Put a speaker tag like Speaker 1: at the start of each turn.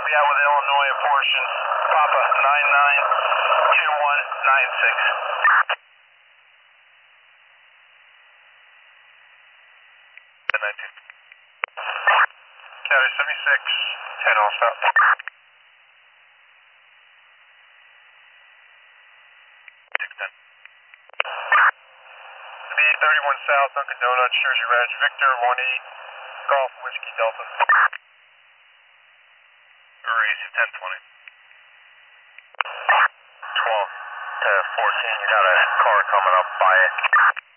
Speaker 1: Copy out with Illinois portion. Papa 992196. 19. County 76, 10 all stop. 610. B31 South, Dunkin' Donuts, Jersey Ranch, Victor 18, Golf Whiskey Delta. Race 1020. 12 to 14, you got a car coming up by it.